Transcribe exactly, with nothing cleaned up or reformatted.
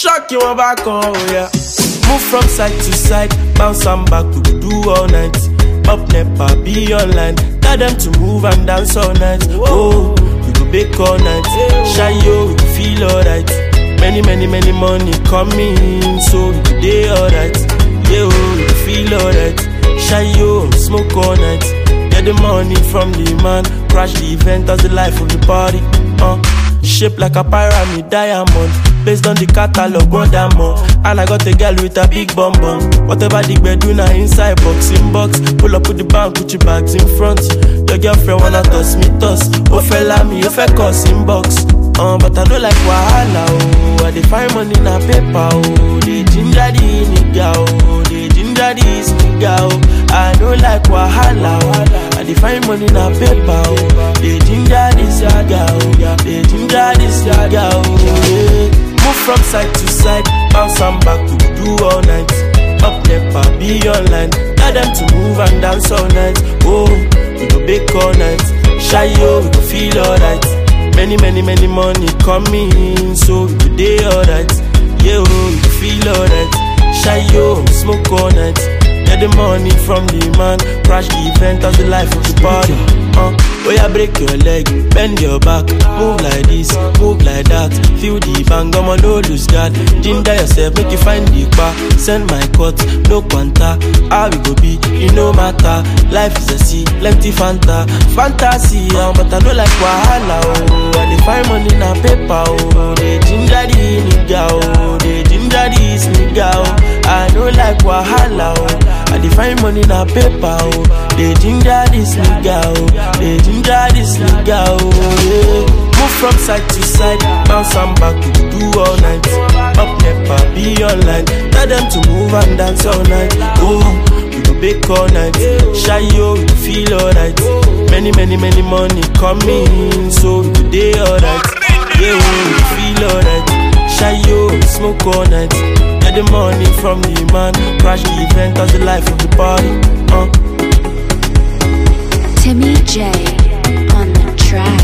Shock you back on, yeah. Move from side to side, bounce and back, we go do all night. Up never be online, tell them to move and dance all night. Oh, we go bake all night, shy yo, we go feel alright. Many, many, many money coming, so we go day alright. Yeah, oh, we go feel alright. Shy yo, smoke all night. Get the money from the man, crash the event as the life of the party. Uh, shaped like a pyramid diamond, based on the catalog, one more. And I got a girl with a big bum bum. Whatever the bed do now inside box in box. Pull up with the bank, put your bags in front. Your girlfriend wanna toss me toss. Oh fella me, oh fella cuss in box. Uh, but I don't like wahala, oh. I dey find money na paper, oh. They ginger the nigga, oh. They ginger this nigga, oh. I don't like wahala, oh. I dey find money na paper, oh. They ginger this nigga, oh. They ginger this nigga, oh. Yeah. Move from side to side, bounce and back, we do all night. Up never be online, tell them to move and dance all night. Oh, we go bake all night. Shy yo, we go feel alright. Many, many, many money coming, so we go day alright. Yeah, oh, we go feel alright. Shy yo, smoke all night. Get the money from the man, crash the event as the life of the party. Uh, oh yeah, break your leg, bend your back, move like this, move like that. Feel the bang, I'ma no lose God. Ginger yourself, make you find the bar. Send my cut, no quanta. How we go be, it no matter. Life is a sea, plenty fanta, fantasy. Uh, but I don't like wahala, oh. I dey find money na paper, oh. They ginger the nigga, oh. They ginger this nigga, oh. I don't like wahala, oh. I dey find money na paper, oh. They ginger this nigga, oh. They ginger this nigga, oh. Yeah. Move from side to side, bounce and back, we do all night. Up never be online, tell them to move and dance all night. Oh, we go bake all night. Shy yo, we feel alright. Many, many, many money coming, so we go day alright. Yeah, we feel alright. Shy yo, smoke all night. Get the money from the man, crash the event as the life of the party. Uh. Timmy J on the track.